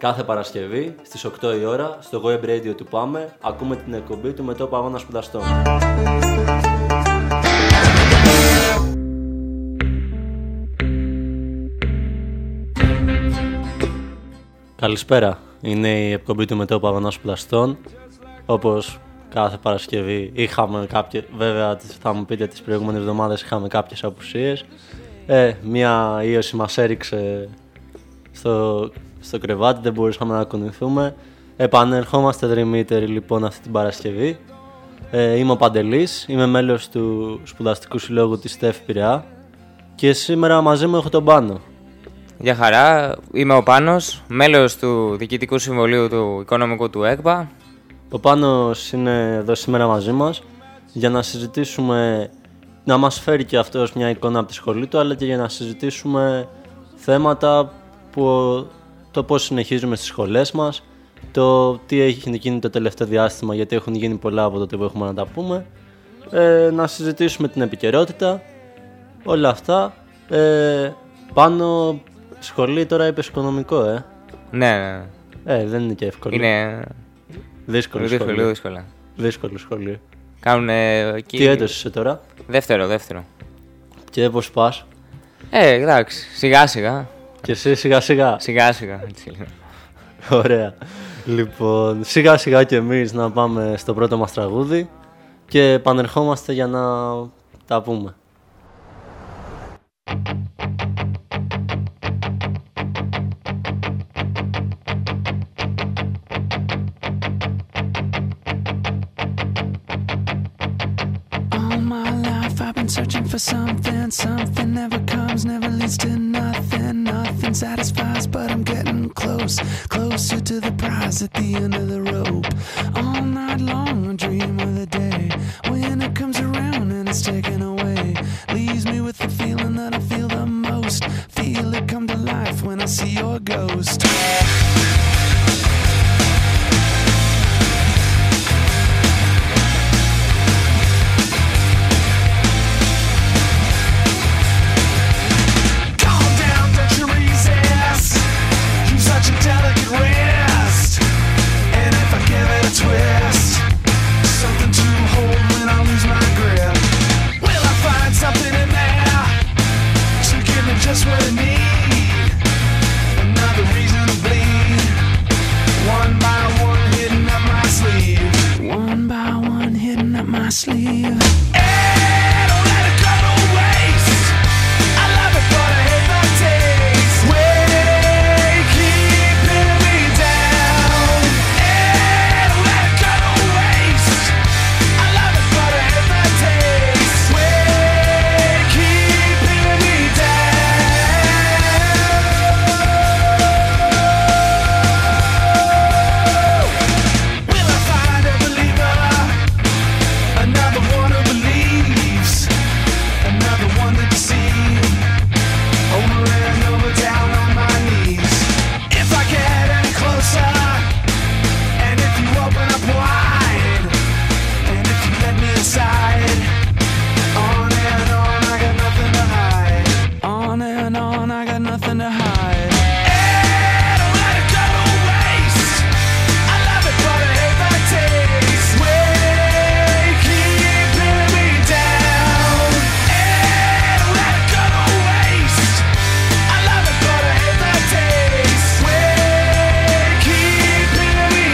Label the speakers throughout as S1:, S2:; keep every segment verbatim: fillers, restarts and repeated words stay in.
S1: Κάθε Παρασκευή στις οκτώ η ώρα στο Web Radio του Πάμε ακούμε την εκπομπή του Μετώπου Αγώνα Σπουδαστών. Καλησπέρα, είναι η εκπομπή του Μετώπου Αγώνα Σπουδαστών. Όπως κάθε Παρασκευή είχαμε κάποιες, βέβαια θα μου πείτε τις προηγούμενες εβδομάδες είχαμε κάποιες απουσίες. Ε, μια ίωση μας έριξε στο, στο κρεβάτι, δεν μπορούσαμε να κουνηθούμε. Επανερχόμαστε δρυμύτεροι λοιπόν αυτή την Παρασκευή. Ε, είμαι ο Παντελής, είμαι μέλος του Σπουδαστικού Συλλόγου της ΤΕΦ Πειραιά και σήμερα μαζί μου έχω τον Πάνο.
S2: Γεια χαρά, είμαι ο Πάνος, μέλος του Διοικητικού Συμβουλίου του Οικονομικού του ΕΚΠΑ.
S1: Ο Πάνος είναι εδώ σήμερα μαζί μας για να συζητήσουμε, να μας φέρει και αυτός μια εικόνα από τη σχολή του, αλλά και για να συζητήσουμε θέματα που το πώς συνεχίζουμε στις σχολές μας, το τι έχει γίνει το τελευταίο διάστημα, γιατί έχουν γίνει πολλά από τότε που έχουμε να τα πούμε, ε, να συζητήσουμε την επικαιρότητα, όλα αυτά. Ε, πάνω σχολή τώρα είπες οικονομικό, ε.
S2: Ναι, ναι.
S1: Ε, δεν είναι και εύκολο.
S2: Είναι
S1: δύσκολο
S2: δύσκολο,
S1: σχολείο.
S2: δύσκολα.
S1: Δύσκολο σχολείο.
S2: Κάνουνε εκεί...
S1: Τι έτος είσαι τώρα?
S2: Δεύτερο, δεύτερο.
S1: Και πώς πας?
S2: Ε, εντάξει, σιγά σιγά.
S1: Και εσύ σιγά σιγά.
S2: Σιγά σιγά, έτσι λέω.
S1: Ωραία. Λοιπόν, σιγά σιγά και εμείς να πάμε στο πρώτο μας τραγούδι και επανερχόμαστε για να τα πούμε.
S3: Searching for something, something never comes, never leads to nothing, nothing satisfies, but I'm getting close, closer to the prize at the end of the rope. All night long I dream of the day when it comes around and it's taken away, leaves me with the feeling that I feel the most, feel it come to life when I see your ghost. Twist, something to hold when I lose my grip. Will I find something in there to give me just what I need? Another reason to bleed. One by one hidden up my sleeve. One by one hidden up my sleeve. Hey, don't let it go to waste. I love it, but I hate the taste. Way keeping me down. Hey, don't let it go to waste. I love it, but I hate the taste. Way keeping me down. Will I find a believer? Another one who believes. Another one to deceive. Over and over down on my knees. If I get any closer, and if you open up wide, and if you let me inside, on and on I got nothing to hide. On and on I got nothing to hide. Hey, don't let it go to waste. I love it, but I hate the taste. Way keeping me down. Hey, don't let it go to waste. I love it, but I hate the taste. Way keeping me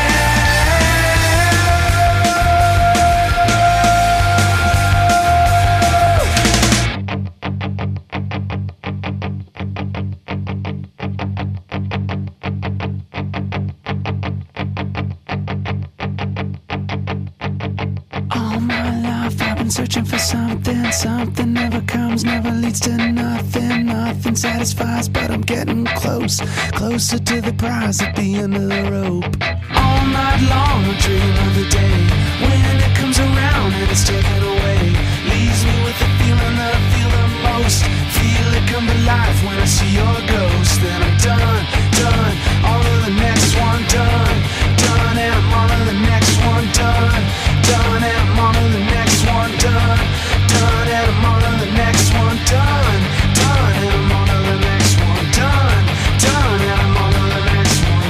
S3: All my life I've been searching for something, something never comes, never leads to nothing, nothing satisfies, but I'm getting close, closer to the prize at the end of the rope. All night long I dream of the day when it comes around and it's taken away, leaves me with the feeling that I feel the most, feel it come to life when I see your ghost. Then I'm done, done, on to the next one, done, done, and I'm on to the next one, done, done, and I'm on to the next one, done, done, and I'm on to the next one, done, done, and I'm on to the next one, done, done, and I'm on to the next one.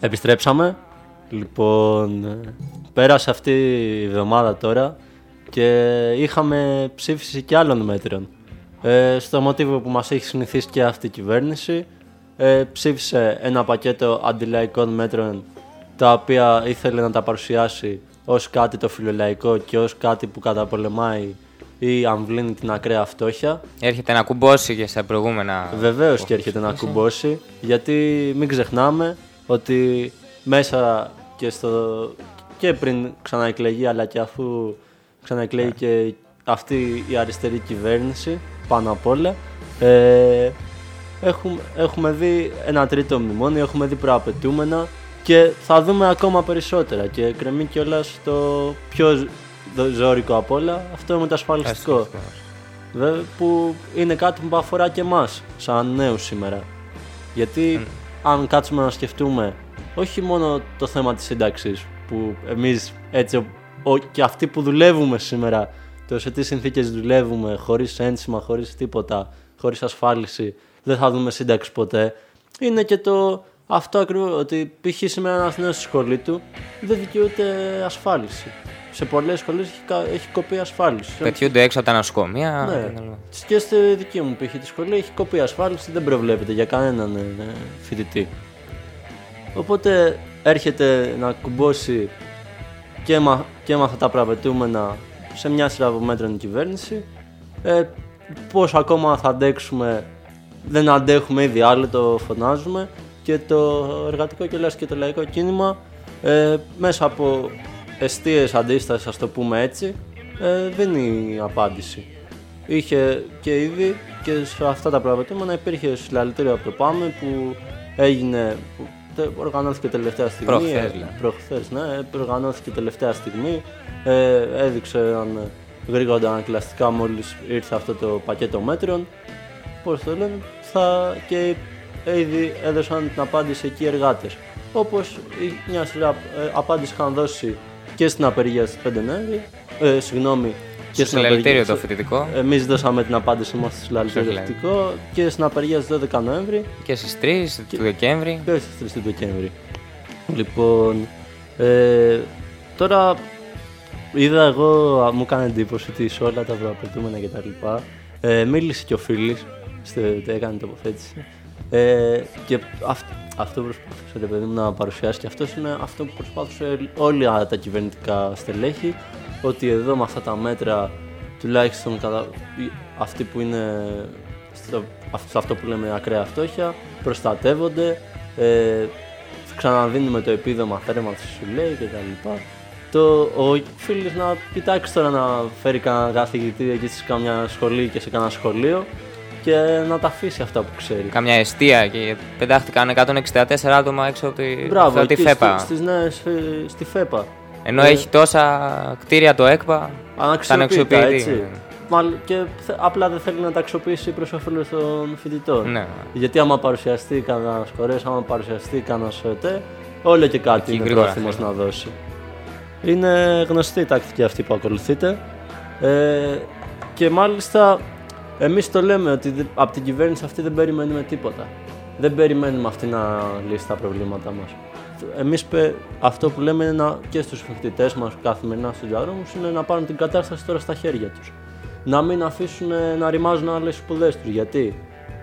S1: Επιστρέψαμε. Λοιπόν, ε, πέρασε αυτή η εβδομάδα τώρα και είχαμε ψήφιση και άλλων μέτρων. Ε, στο μοτίβο που μας έχει συνηθίσει και αυτή η κυβέρνηση, ε, ψήφισε ένα πακέτο αντιλαϊκών μέτρων τα οποία ήθελε να τα παρουσιάσει ως κάτι το φιλολαϊκό και ως κάτι που καταπολεμάει ή αμβλύνει την ακραία φτώχεια.
S2: Έρχεται να κουμπώσει και στα προηγούμενα.
S1: Βεβαίως και έρχεται να κουμπώσει, γιατί μην ξεχνάμε ότι μέσα και, στο, και πριν ξαναεκλεγεί, αλλά και αφού ξαναεκλεγεί yeah. και αυτή η αριστερή κυβέρνηση πάνω απ' όλα, ε, έχουμε, έχουμε δει ένα τρίτο μνημόνιο, έχουμε δει προαπαιτούμενα και θα δούμε ακόμα περισσότερα και κρεμεί κιόλας το πιο ζώρικο απ' όλα, αυτό με το ασφαλιστικό. Βέβαια, που είναι κάτι που αφορά και εμάς σαν νέους σήμερα. Γιατί mm. αν κάτσουμε να σκεφτούμε όχι μόνο το θέμα της σύνταξης, που εμείς έτσι ο, και αυτοί που δουλεύουμε σήμερα, το σε τι συνθήκες δουλεύουμε, χωρίς ένσημα, χωρίς τίποτα, χωρίς ασφάλιση, δεν θα δούμε σύνταξη ποτέ. Είναι και το αυτό ακριβώς, ότι π.χ. σήμερα ένας νέος στη σχολή του δεν δικαιούται ασφάλιση. Σε πολλές σχολές έχει, έχει κοπεί ασφάλιση.
S2: Πετιούνται έξω από τα νοσοκομεία.
S1: Ναι. Και στη δική μου π.χ. τη σχολή έχει κοπεί ασφάλιση, δεν προβλέπεται για κανέναν ε, φοιτητή. Οπότε έρχεται να κουμπώσει και, μα, και με αυτά τα προαπαιτούμενα σε μια σειρά από μέτρων η κυβέρνηση. Ε, πώς ακόμα θα αντέξουμε, δεν αντέχουμε ήδη, άλλο το φωνάζουμε. Και το εργατικό και και το λαϊκό κίνημα ε, μέσα από εστίες αντίστασης, ας το πούμε έτσι, ε, δίνει απάντηση. Είχε και ήδη και σε αυτά τα προαπαιτούμενα υπήρχε συλλαλητήριο από το ΠΑΜΕ που έγινε, που οργανώθηκε τελευταία στιγμή.
S2: Προχθές,
S1: ε, προχθές, ναι, οργανώθηκε τελευταία στιγμή, ε, έδειξε γρήγορα ανακλαστικά μόλις ήρθε αυτό το πακέτο μέτρων. Πώς το λένε, θα και ήδη έδωσαν την απάντηση εκεί οι εργάτες. Όπως μια σειρά ε, απάντηση είχαν δώσει και στην απεργία στις πέντε Νοέμβρη, ε, συγγνώμη,
S2: και στο συλλαλητήριο το φοιτητικό.
S1: Εμείς δώσαμε την απάντηση μας στο συλλαλητήριο το φοιτητικό και στην απεργία στις δώδεκα Νοέμβρη.
S2: Και στις τρεις του Δεκέμβρη.
S1: Και στις τρεις του Δεκέμβρη. Λοιπόν, ε, τώρα είδα εγώ, μου έκανε εντύπωση ότι σε όλα τα προαπαιτούμενα κτλ. Ε, μίλησε και ο Φίλης, έκανε τοποθέτηση. Ε, και αυ, αυτό προσπάθησε ρε παιδί μου να παρουσιάσει και αυτό είναι αυτό που προσπάθησε όλοι τα κυβερνητικά στελέχη, ότι εδώ με αυτά τα μέτρα τουλάχιστον κατα... αυτοί που είναι στο, σε αυτό που λέμε ακραία φτώχεια προστατεύονται, ε, ξαναδίνουμε το επίδομα θέρμανσης σου λέει κτλ. Το, ο Φίλης να κοιτάξει τώρα να φέρει κανένα καθηγητή εκεί σε καμιά σχολή και σε κανένα σχολείο και να τα αφήσει αυτά που ξέρει.
S2: Καμιά εστία και πετάχτηκαν εκατόν εξήντα τέσσερα άτομα έξω από τη,
S1: Μπράβο,
S2: από τη ΦΕΠΑ.
S1: Στις νέες, στη ΦΕΠΑ.
S2: Ενώ
S1: ε,
S2: έχει τόσα κτίρια το ΕΚΠΑ,
S1: αναξιοποιητά, έτσι. Μάλλον και θε, απλά δεν θέλει να τα αξιοποιήσει προς όφελος των φοιτητών.
S2: Ναι.
S1: Γιατί άμα παρουσιαστεί κανένας χορές, άμα παρουσιαστεί κανένας ΕΤΕ, όλο και κάτι είναι πρόθυμος να δώσει. Είναι γνωστή η τακτική αυτή που ακολουθείτε. Ε, και μάλιστα εμείς το λέμε ότι από την κυβέρνηση αυτή δεν περιμένουμε τίποτα. Δεν περιμένουμε αυτή να λύσει τα προβλήματά μας. Εμείς αυτό που λέμε είναι να, και στους φοιτητές μας καθημερινά στους διαδρόμους είναι να πάρουν την κατάσταση τώρα στα χέρια τους. Να μην αφήσουν να ρημάζουν άλλες σπουδές τους. Γιατί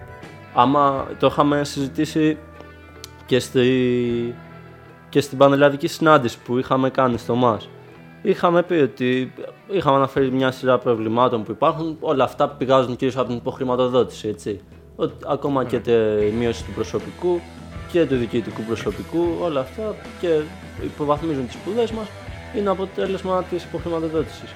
S1: άμα το είχαμε συζητήσει και, στη, και στην πανελλαδική συνάντηση που είχαμε κάνει στο ΜΑΣ. Είχαμε πει ότι είχαμε αναφέρει μια σειρά προβλημάτων που υπάρχουν, όλα αυτά πηγάζουν κυρίως από την υποχρηματοδότηση, έτσι. Ότι ακόμα mm. και η μείωση του προσωπικού και του διοικητικού προσωπικού, όλα αυτά και υποβαθμίζουν τις σπουδές μας, είναι αποτέλεσμα της υποχρηματοδότησης.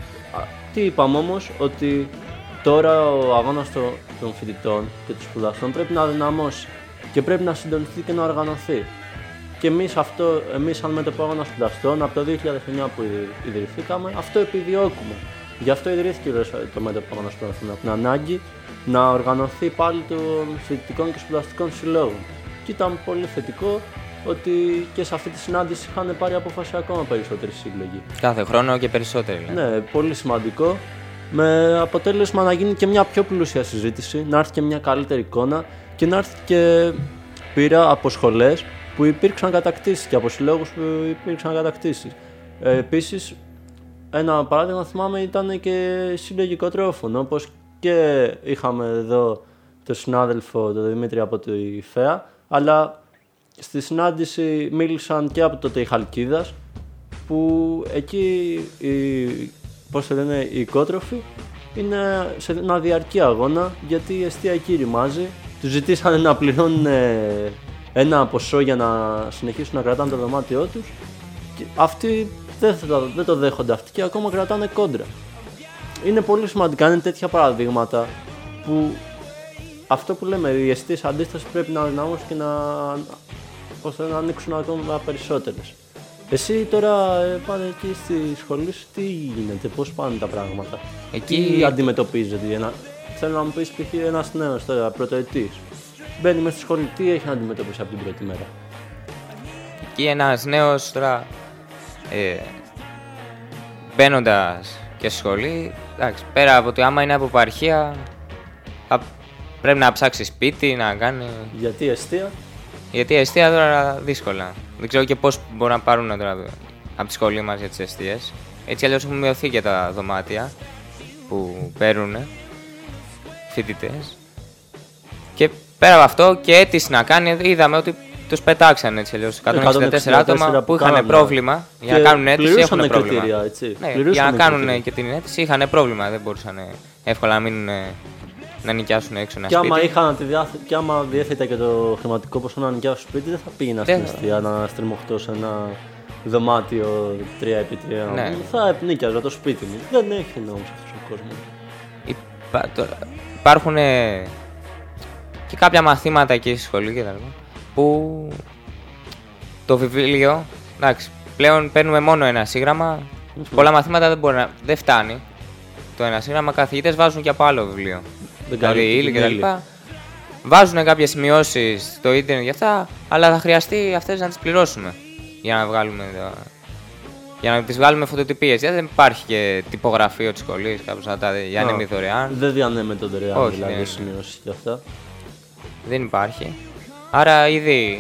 S1: Τι είπαμε όμως, ότι τώρα ο αγώνας των φοιτητών και των σπουδαστών πρέπει να δυναμώσει και πρέπει να συντονιστεί και να οργανωθεί. Και εμείς, αυτό, εμείς σαν μέτωπο αγώνα σπουδαστών, από το δύο χιλιάδες εννιά που ιδρυθήκαμε, αυτό επιδιώκουμε. Γι' αυτό ιδρύθηκε το μέτωπο αγώνα σπουδαστών, από την ανάγκη να οργανωθεί πάλι των φοιτητικών και σπουδαστικών συλλόγων. Και ήταν πολύ θετικό ότι και σε αυτή τη συνάντηση είχαν πάρει απόφαση ακόμα περισσότεροι σύλλογοι.
S2: Κάθε χρόνο και περισσότεροι.
S1: Ναι, ναι, πολύ σημαντικό. Με αποτέλεσμα να γίνει και μια πιο πλούσια συζήτηση, να έρθει και μια καλύτερη εικόνα και να έρθει και πείρα από σχολές που υπήρξαν κατακτήσεις και από συλλόγους που υπήρξαν κατακτήσεις. Ε, επίσης, ένα παράδειγμα θυμάμαι ήταν και συλλογικό τρόφων, όπως και είχαμε εδώ τον συνάδελφο, τον Δημήτρη από τη ΦΕΑ, αλλά στη συνάντηση μίλησαν και από τότε οι Χαλκίδας, που εκεί οι, πώς το λένε, οι οικότροφοι είναι σε ένα διαρκή αγώνα, γιατί η εστία εκεί ρημάζει. Τους ζητήσανε να πληρώνουν ένα ποσό για να συνεχίσουν να κρατάνε το δωμάτιό τους και αυτοί δεν, θα, δεν το δέχονται αυτοί και ακόμα κρατάνε κόντρα. Είναι πολύ σημαντικά, είναι τέτοια παραδείγματα που αυτό που λέμε, οι εστίες αντίσταση πρέπει να δυναμώσουν και να, πώς να ανοίξουν ακόμα περισσότερες. Εσύ τώρα ε, πάνε εκεί στη σχολή σου, τι γίνεται, πώς πάνε τα πράγματα,
S2: Εκεί...
S1: τι αντιμετωπίζετε, ένα... θέλω να μου πεις π.χ. ένας νέος τώρα, πρωτοετής, μπαίνει μέσα στη σχολή, τι έχει να αντιμετωπίσει από την πρώτη μέρα.
S2: Εκεί ένας νέος τώρα, ε, μπαίνοντας και στη σχολή, εντάξει, πέρα από το άμα είναι από επαρχία, θα πρέπει να ψάξει σπίτι, να κάνει...
S1: Γιατί εστία?
S2: Γιατί εστία τώρα δύσκολα. Δεν ξέρω και πώς μπορούν να πάρουν τώρα από τη σχολή μας για τις εστίες. Έτσι αλλιώς έχουν μειωθεί και τα δωμάτια που παίρνουν φοιτητές. Και πέρα από αυτό και αίτηση να κάνει, είδαμε ότι τους πετάξαν έτσι αλλιώς. εκατόν εξήντα τέσσερα άτομα που είχαν πρόβλημα για να κάνουν αίτηση, έχουν πρόβλημα.
S1: Κριτήρια, έτσι.
S2: Ναι, για να κάνουν κριτήρια. Και την αίτηση είχαν πρόβλημα, δεν μπορούσαν εύκολα να μείνουν, να νοικιάσουν έξω ένα
S1: και
S2: σπίτι.
S1: Άμα είχαν τη διάθε... Και άμα διέθετα και το χρηματικό ποσό να νοικιάσουν σπίτι, δεν θα πήγαινα στην εστία να στριμωχτώ σε ένα δωμάτιο τρία επί τρία.
S2: Ναι.
S1: Θα νίκιαζα το σπίτι μου. Δεν έχει νόμος αυτός ο κόσμος.
S2: Υπά... Τώρα, υπάρχουν και κάποια μαθήματα εκεί στη σχολή και τα λοιπά, που το βιβλίο, εντάξει, πλέον παίρνουμε μόνο ένα σύγγραμμα. Mm-hmm. Πολλά μαθήματα δεν, μπορεί να... δεν φτάνει το ένα σύγγραμμα. Καθηγητές βάζουν και από άλλο βιβλίο. Δηλαδή ύλη και τα λοιπά. Βάζουν κάποιες σημειώσεις στο ίντερνετ για αυτά, αλλά θα χρειαστεί αυτές να τις πληρώσουμε για να βγάλουμε, για να τις βγάλουμε φωτοτυπίες. Γιατί δεν υπάρχει και τυπογραφείο της σχολής, κάπως να τα διανέμει δωρεάν.
S1: Δεν διανέμεται δωρεάν.
S2: Όχι,
S1: δηλαδή
S2: δεν
S1: σημειώσεις και αυτά.
S2: Δεν υπάρχει. Άρα ήδη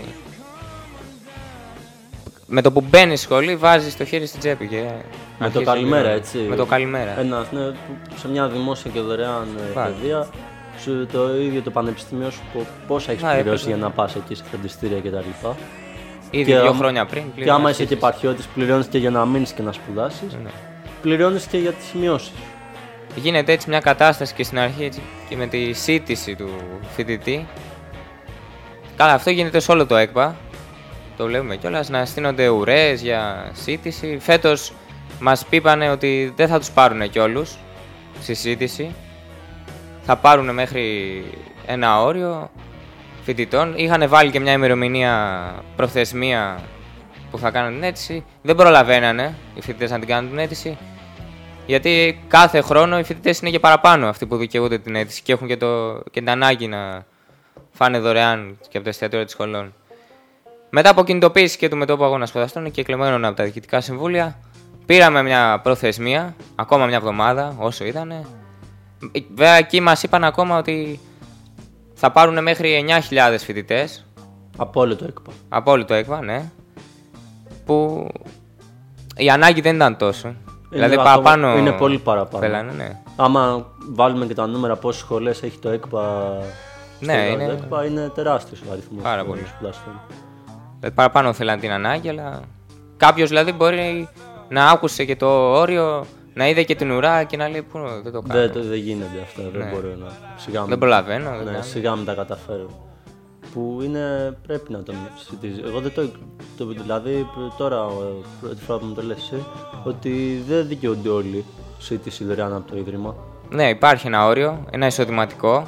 S2: με το που μπαίνει στη σχολή βάζεις το χέρι στην τσέπη και
S1: με το καλημέρα, έτσι.
S2: Με το καλημέρα.
S1: Ένας, ναι, σε μια δημόσια και δωρεάν παιδεία, σου, το ίδιο το πανεπιστήμιο σου, πόσα έχεις πληρώσει για να πας εκεί σε φροντιστήρια κτλ.
S2: Ήδη και δύο άμα, χρόνια πριν.
S1: Και άμα είσαι και επαρχιώτης, πληρώνεις και για να μείνεις και να σπουδάσεις. Ναι. Πληρώνεις και για τις σημειώσεις.
S2: Γίνεται έτσι μια κατάσταση και στην αρχή έτσι, και με τη σύντηση του φοιτητή. Καλά, αυτό γίνεται σε όλο το ΕΚΠΑ. Το βλέπουμε κιόλας, να στείνονται ουρές για σύντηση. Φέτος μας πείπανε ότι δεν θα τους πάρουν κι όλους στη σύντηση. Θα πάρουν μέχρι ένα όριο φοιτητών. Είχαν βάλει και μια ημερομηνία προθεσμία που θα κάνουν την αίτηση. Δεν προλαβαίνανε οι φοιτητές να την κάνουν την αίτηση. Γιατί κάθε χρόνο οι φοιτητές είναι και παραπάνω αυτοί που δικαιούνται την αίτηση και έχουν και, το, και την ανάγκη να φάνε δωρεάν και από τα εστιατόρια της σχολών. Μετά από κινητοποίηση και του μετώπου αγώνα σπουδαστών και εκλεγμένων από τα διοικητικά συμβούλια, πήραμε μια προθεσμία, ακόμα μια εβδομάδα, όσο ήταν. Βέβαια, εκεί μας είπαν ακόμα ότι θα πάρουν μέχρι εννιά χιλιάδες φοιτητές.
S1: Από όλο το ΕΚΠΑ.
S2: Από όλο το ΕΚΠΑ, ναι. Που η ανάγκη δεν ήταν τόσο. Είναι δηλαδή, παραπάνω.
S1: Είναι πολύ παραπάνω.
S2: Θέλανε, ναι.
S1: Άμα βάλουμε και τα νούμερα πόσες σχολές έχει το ΕΚΠΑ.
S2: Ναι, είναι...
S1: Το ΕΚΠΑ είναι τεράστιος ο αριθμός.
S2: Πάρα πολύ. Δηλαδή, παραπάνω θέλαν την ανάγκη, αλλά κάποιος δηλαδή μπορεί να άκουσε και το όριο, να είδε και την ουρά και να λέει πού δεν το κάνω.
S1: Δεν, δεν γίνεται αυτό, ναι. Δεν μπορώ να. Σιγά
S2: δεν προλαβαίνω.
S1: Ναι,
S2: δεν
S1: σιγά μην τα καταφέρω. Που είναι, πρέπει να το συζητήσει. Εγώ δεν το, το δηλαδή τώρα, πρώτη φορά που μου το λες εσύ, ότι δεν δικαιούνται όλοι σύντηση δωρεάν από το Ίδρυμα.
S2: Ναι, υπάρχει ένα όριο, ένα εισοδηματικό.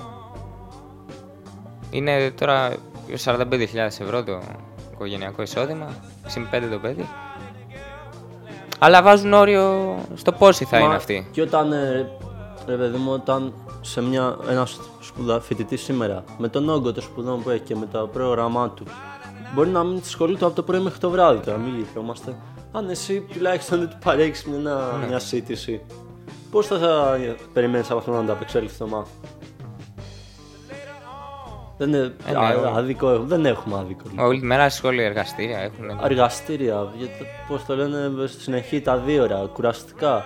S2: Είναι τώρα σαράντα πέντε χιλιάδες ευρώ το οικογενειακό εισόδημα, συν πέντε το παιδί. Αλλά βάζουν όριο στο πόσοι θα Μα, είναι αυτοί.
S1: Και όταν, ρε παιδί μου, όταν σε μια, ένας σπουδα, φοιτητής σήμερα, με τον όγκο των σπουδών που έχει και με το πρόγραμμά του, μπορεί να μείνει στη σχολή του από το πρωί μέχρι το βράδυ, τώρα μην γυρόμαστε. Αν εσύ τουλάχιστον δεν του παρέχεις μια, ναι. μια σύντηση, πώς θα, θα περιμένεις από αυτό να ανταπεξέλθει στο μάθημα. Δεν, είναι,
S2: Ε, ναι,
S1: α,
S2: όλοι.
S1: άδικο, δεν έχουμε άδικο.
S2: Όλη τη μέρα σχόλια, εργαστήρια έχουν.
S1: Εργαστήρια, γιατί, πώς το λένε, συνεχή τα δύο ώρα, κουραστικά.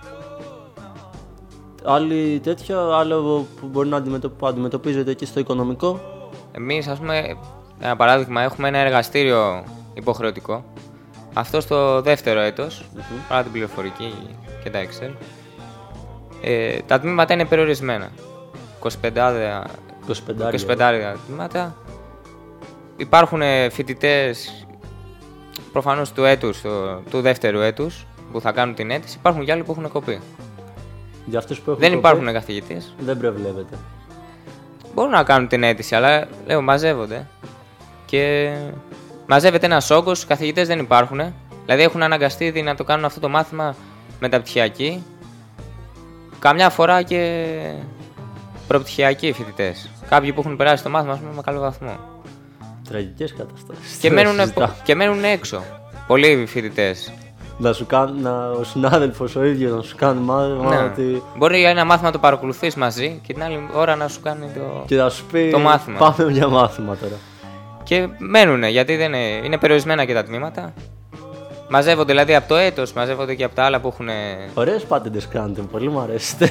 S1: Άλλη τέτοια, άλλο που μπορεί να αντιμετωπ, αντιμετωπίζεται εκεί στο οικονομικό.
S2: Εμείς, ας πούμε, ένα παράδειγμα, έχουμε ένα εργαστήριο υποχρεωτικό. Αυτό στο δεύτερο έτος,
S1: Mm-hmm.
S2: παρά την πληροφορική και τα Excel. Ε, τα τμήματα είναι περιορισμένα. είκοσι πέντε
S1: είκοσι πέντε.
S2: τμήματα. Υπάρχουν φοιτητές προφανώς του έτους, του, του δεύτερου έτους, που θα κάνουν την αίτηση. Υπάρχουν και άλλοι που έχουν κοπεί.
S1: Για αυτούς που έχουν
S2: Δεν
S1: κοπεί,
S2: υπάρχουν καθηγητές.
S1: Δεν προβλέπεται.
S2: Μπορούν να κάνουν την αίτηση, αλλά λέω μαζεύονται. Και μαζεύεται ένας όγκος, καθηγητές δεν υπάρχουν. Δηλαδή έχουν αναγκαστεί ήδη να το κάνουν αυτό το μάθημα μεταπτυχιακή. Καμιά φορά και προπτυχιακοί φοιτητές. Κάποιοι που έχουν περάσει το μάθημα, ας πούμε, με καλό βαθμό.
S1: Τραγικές καταστάσεις.
S2: Και
S1: Δεν
S2: μένουν,
S1: συζητάω.
S2: και μένουν έξω. Πολλοί φοιτητές.
S1: Να σου κάνει, να, ο συνάδελφος ο ίδιος να σου κάνει μάθημα
S2: Ναι.
S1: ότι...
S2: Μπορεί για ένα μάθημα να το παρακολουθείς μαζί και την άλλη ώρα να σου κάνει το.
S1: Και να σου πει
S2: Το μάθημα.
S1: πάμε για μάθημα τώρα.
S2: Και μένουν γιατί δεν είναι, είναι περιορισμένα και τα τμήματα. Μαζεύονται δηλαδή από το έτος, μαζεύονται και από τα άλλα που έχουν.
S1: Ωραίες πάτεντες κάνετε, πολύ μου αρέσετε.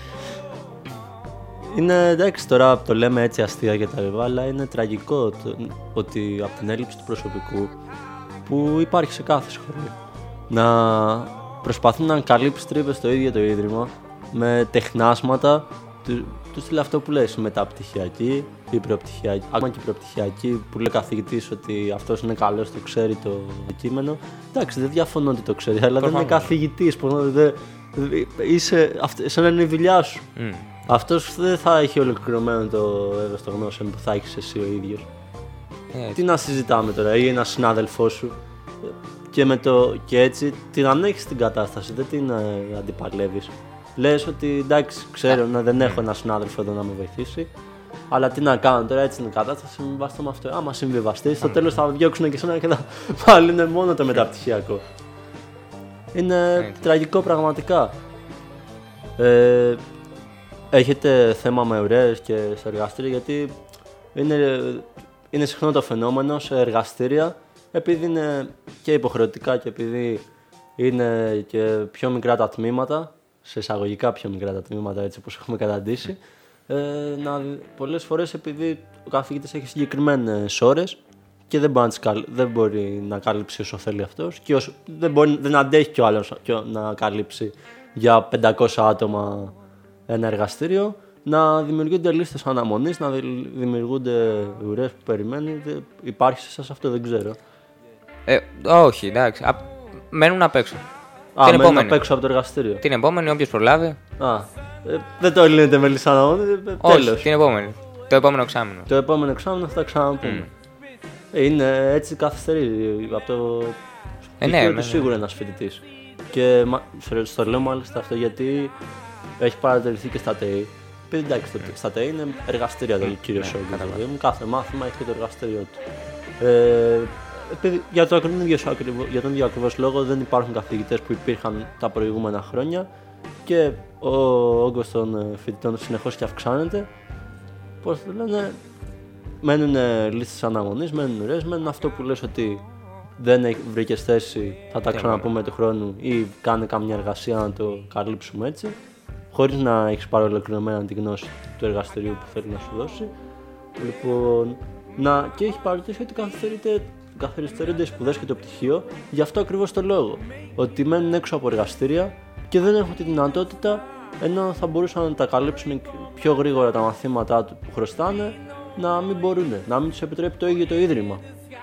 S1: Είναι εντάξει τώρα το λέμε έτσι αστεία και τα λοιπά, αλλά είναι τραγικό το, ότι από την έλλειψη του προσωπικού που υπάρχει σε κάθε σχολείο να προσπαθούν να καλύψει τρύπες στο ίδιο το ίδρυμα με τεχνάσματα του, του στείλει αυτό που λες, μεταπτυχιακή ή προπτυχιακή. Ακόμα και η προπτυχιακή που λέει ο καθηγητής ότι αυτός είναι καλός, το ξέρει το κείμενο. Εντάξει, δεν διαφωνώ ότι το ξέρει, αλλά δεν είναι καθηγητής. Που, δεν, είσαι, αυ- σαν να είναι η δουλειά σου.
S2: Mm.
S1: Αυτός δεν θα έχει ολοκληρωμένο το εύωστο γνώσεων που θα έχεις εσύ ο ίδιος.
S2: Έτσι.
S1: Τι να συζητάμε τώρα, ή ένας συνάδελφός σου και, με το, και έτσι την ανέχεις την κατάσταση, δεν την ε, αντιπαλεύεις. Λες ότι εντάξει, ξέρω να δεν έχω έναν συνάδελφο εδώ να με βοηθήσει, αλλά τι να κάνω τώρα, έτσι είναι η κατάσταση, συμβιβαστώ με αυτό. Άμα συμβιβαστείς, στο τέλος θα διώξουν και εσένα και θα βάλουν μόνο το μεταπτυχιακό. Είναι
S2: Έτσι.
S1: τραγικό πραγματικά. Ε, έχετε θέμα με ουρές και σε εργαστήρια, γιατί είναι, είναι συχνό το φαινόμενο σε εργαστήρια, επειδή είναι και υποχρεωτικά και επειδή είναι και πιο μικρά τα τμήματα, σε εισαγωγικά πιο μικρά τα τμήματα, έτσι όπως έχουμε καταντήσει, ε, να, πολλές φορές επειδή ο καθηγητής έχει συγκεκριμένες ώρες και δεν μπορεί να, τις καλ- δεν μπορεί να καλύψει όσο θέλει αυτός και όσο, δεν, μπορεί, δεν αντέχει κι ο άλλος κι ο- να καλύψει για πεντακόσια άτομα ένα εργαστήριο, να δημιουργούνται λίστες αναμονής, να δη- δημιουργούνται ουρές που περιμένει. Δεν- Υπάρχει σε εσάς αυτό, δεν ξέρω.
S2: Ε, όχι, εντάξει. Α, μένουν απ' έξω.
S1: Α,
S2: την
S1: μένουν
S2: επόμενη.
S1: απ' έξω από το εργαστήριο.
S2: Την επόμενη, όποιος προλάβει.
S1: Α, ε, δεν το λύνετε με λίστα αναμονής, ε,
S2: Όχι,
S1: τέλος.
S2: την επόμενη. Το επόμενο εξάμηνο.
S1: Το επόμενο εξάμηνο θα τα ξαναπούμε. Ε, είναι έτσι καθυστερεί από το
S2: Ε, ναι,
S1: πτυχίο
S2: ναι,
S1: του
S2: ναι.
S1: σίγουρα ένας φοιτητής. Και μα- σε- στο λέω μάλιστα αυτό γιατί έχει παρατηρηθεί και στα ΤΕΙ. Επειδή εντάξει, το- στα ΤΕΙ είναι εργαστήρια το κύριο
S2: ναι,
S1: όγκος.
S2: κατάλαβα.
S1: Δηλαδή, κάθε μάθημα έχει και το εργαστήριό του. Ε, επειδή, για, το, ακριβώς- ίδιο ακριβώς- για τον ίδιο ακριβώς λόγο δεν υπάρχουν καθηγητές που υπήρχαν τα προηγούμενα χρόνια και ο όγκος των ε, φοιτητών συνεχώς και αυξάνεται. Πώς το λένε, μένουν λίστες αναμονής, μένουν ουρές, μένουν αυτό που λες ότι δεν έχει- βρήκες θέση, θα τα
S2: Τι
S1: ξαναπούμε του χρόνου ή κάνε καμιά εργασία να το καλύψουμε έτσι, χωρίς να έχεις πάρει ολοκληρωμένα τη γνώση του εργαστηρίου που θέλει να σου δώσει. Λοιπόν, να, και έχει παρατηρήσει ότι καθυστερείται- καθυστερούνται οι σπουδές και το πτυχίο, γι' αυτό ακριβώς το λόγο. Ότι μένουν έξω από εργαστήρια και δεν έχουν τη δυνατότητα, ενώ θα μπορούσαν να τα καλύψουν πιο γρήγορα τα μαθήματά του που χρωστάνε, να μην μπορούν, να μην τους επιτρέπει το ίδιο το ίδρυμα.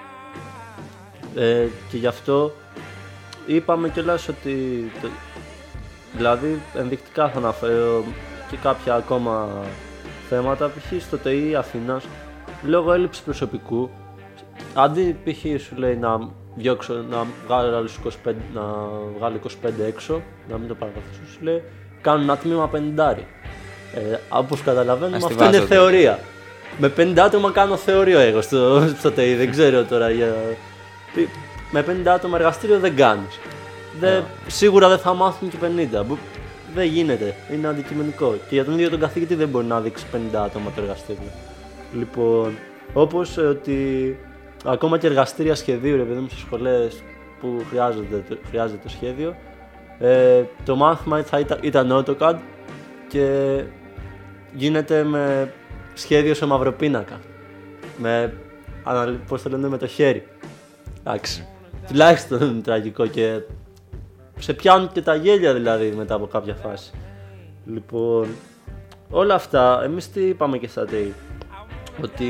S1: Ε, και γι' αυτό είπαμε κιόλας ότι, το, δηλαδή ενδεικτικά θα αναφέρω και κάποια ακόμα θέματα, π.χ. στο ΤΕΙ Αθήνας, λόγω έλλειψης προσωπικού, αντί π.χ. σου λέει να διώξω, να βγάλει άλλους είκοσι πέντε, να βγάλει είκοσι πέντε έξω, να μην το παρακαθίσω, σου λέει κάνουν ένα τμήμα πενηντάρι. Ε, όπως καταλαβαίνουμε αυτό είναι
S2: Αστιβάζονται.
S1: θεωρία. Με πενήντα άτομα κάνω θεωρία εγώ στο, στο ΤΕΙ, δεν ξέρω τώρα για... Με πενήντα άτομα εργαστήριο δεν κάνεις. Δεν, σίγουρα δεν θα μάθουν και πενήντα. Που- Δεν γίνεται. Είναι αντικειμενικό. Και για τον ίδιο τον καθηγητή δεν μπορεί να δείξει πενήντα άτομα το εργαστήριο. Λοιπόν, όπως ότι ακόμα και εργαστήρια σχεδίου, ρε παιδί μου, στις σχολές που χρειάζεται, χρειάζεται το σχέδιο, ε, το μάθημα θα ήταν, ήταν AutoCAD και γίνεται με σχέδιο σε μαυροπίνακα. Με, πώς το λένε, με το χέρι. Εντάξει, τουλάχιστον τραγικό και σε πιάνουν και τα γέλια δηλαδή μετά από κάποια φάση. Λοιπόν, όλα αυτά, εμείς τι είπαμε και στα ΤΕΙ, ότι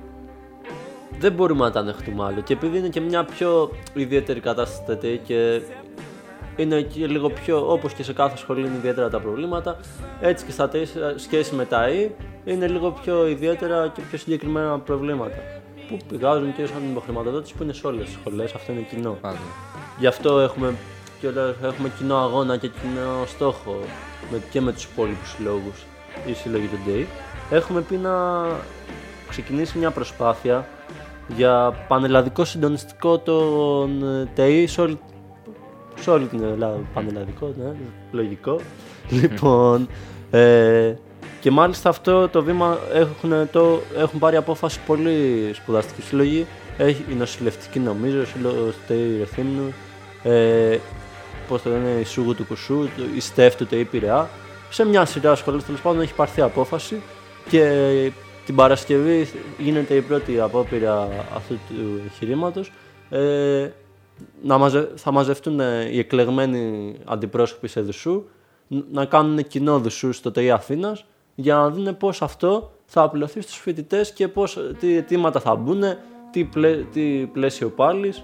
S1: δεν μπορούμε να τα ανεχτούμε άλλο και επειδή είναι και μια πιο ιδιαίτερη κατάσταση στα ΤΕΙ και είναι και λίγο πιο, όπως και σε κάθε σχολή είναι ιδιαίτερα τα προβλήματα, έτσι και στα ΤΕΙ σχέση με τα ΤΕΙ είναι λίγο πιο ιδιαίτερα και πιο συγκεκριμένα προβλήματα που πηγάζουν και σαν υποχρηματοδότηση που είναι σε όλες τις σχολές, αυτό είναι κοινό. Άρα. Γι' αυτό έχουμε, και έχουμε κοινό αγώνα και κοινό στόχο με, και με τους υπόλοιπους συλλόγους ή σύλλογοι του ΤΕΙ. Έχουμε πει να ξεκινήσει μια προσπάθεια για πανελλαδικό συντονιστικό των ΤΕΙ σε όλη, σε όλη την Ελλάδα. Πανελλαδικό, ναι, λογικό. Λοιπόν, ε, και μάλιστα αυτό το βήμα έχουν, το, έχουν πάρει απόφαση πολλοί σπουδαστικοί σύλλογοι. Έχει η νοσηλευτική, νομίζω, ο σύλλογος ΤΕΙ Ρεθύμνου, ε, πώς το λένε, η Σούγου του Κουσού, η ΣΤΕΦ του ΤΕΙ Πειραιά. Σε μια σειρά σχολές τέλος πάντων έχει πάρθει απόφαση και την Παρασκευή γίνεται η πρώτη απόπειρα αυτού του εγχειρήματος. Ε, να μαζε, θα μαζευτούν οι εκλεγμένοι αντιπρόσωποι σε Δουσού, να κάνουν κοινό Δουσού στο ΤΕΙ Αθήνας για να δουν πώς αυτό θα απλωθεί στους φοιτητές και πώς, τι αιτήματα θα μπουν, τι, πλαί, τι πλαίσιο πάλης.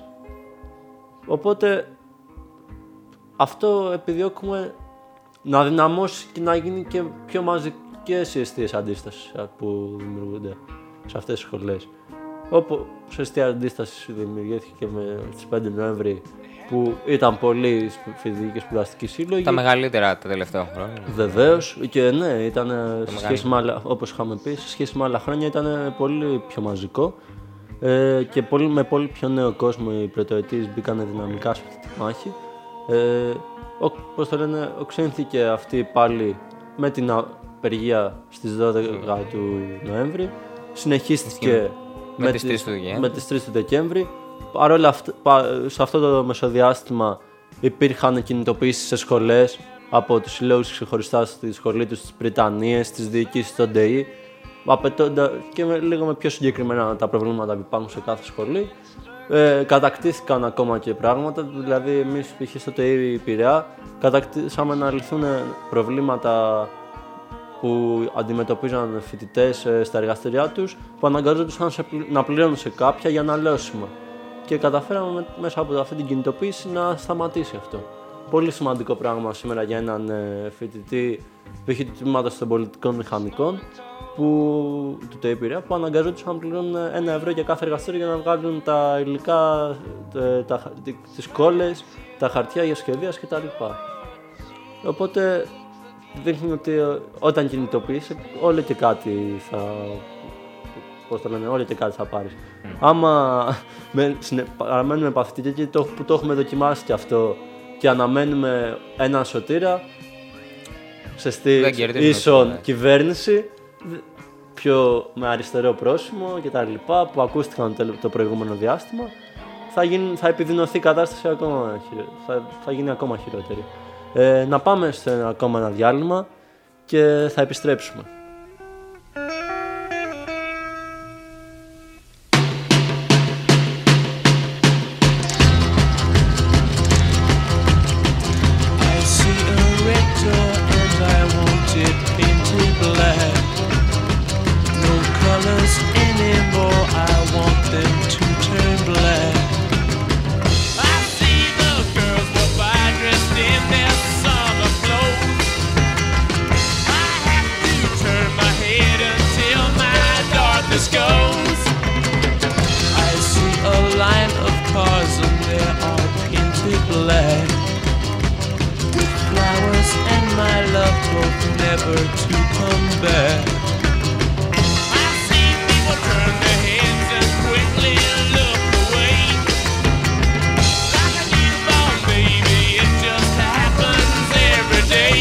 S1: Οπότε αυτό επιδιώκουμε να δυναμώσει και να γίνει και πιο μαζικές οι αιστείες αντίστασης που δημιουργούνται σε αυτές τις σχολές. Όπως αιστεία αντίστασης δημιουργήθηκε και με τις πέντε Νοέμβρη που ήταν πολλοί φοιτητικοί και σπουδαστικοί σύλλογοι. Τα
S2: μεγαλύτερα τα τελευταία χρόνια.
S1: Βεβαίως και ναι, ήταν σε σχέση με άλλα, όπως είχαμε πει, σε σχέση με άλλα χρόνια ήταν πολύ πιο μαζικό ε, και πολύ, με πολύ πιο νέο κόσμο οι πρωτοετής μπήκαν δυναμικά σε αυτή τη μάχη. Ε, Πώς το λένε, οξύνθηκε αυτή πάλι με την απεργία στις δώδεκα του Νοέμβρη. Συνεχίστηκε με, με, τις τις, με τις τρεις του Δεκέμβρη. Παρ' όλα αυτά, σε αυτό το μεσοδιάστημα υπήρχαν κινητοποιήσεις σε σχολές από τους συλλόγους ξεχωριστά στη σχολή τους, στις Πριτανίες, στις διοικήσεις των ΤΕΙ, απαιτώντα και με, λίγο με πιο συγκεκριμένα τα προβλήματα που υπάρχουν σε κάθε σχολή. Ε, κατακτήθηκαν ακόμα και πράγματα, δηλαδή εμείς π.χ. στο ΤΕΙ Πειραιά κατακτήσαμε να λυθούν προβλήματα που αντιμετωπίζαν φοιτητές στα εργαστηριά τους που αναγκαζόντουσαν να πληρώνουν σε κάποια για αναλώσιμα και καταφέραμε μέσα από αυτή την κινητοποίηση να σταματήσει αυτό. Πολύ σημαντικό πράγμα σήμερα για έναν φοιτητή π.χ. του τμήματος των πολιτικών μηχανικών που, του ΤΕΙ Πειραιά, που αναγκαζόντουσαν να πληρώνουν ένα ευρώ για κάθε εργαστήριο για να βγάλουν τα υλικά, τα, τα, τις κόλλες, τα χαρτιά για σχεδίαση κτλ. Οπότε δείχνει ότι όταν κινητοποιήσει, όλο και κάτι θα, πώς το λένε, όλο και κάτι θα πάρεις. Mm. Άμα με, συνε, παραμένουμε παθητικοί και το, που το έχουμε δοκιμάσει και αυτό και αναμένουμε έναν σωτήρα σε στήριξη ίσον κυβέρνηση, πιο με αριστερό πρόσημο και τα λοιπά που ακούστηκαν το, το προηγούμενο διάστημα, θα, γίνει, θα επιδεινωθεί η κατάσταση ακόμα, θα, θα γίνει ακόμα χειρότερη. Ε, να πάμε σε ακόμα ένα διάλειμμα και θα επιστρέψουμε.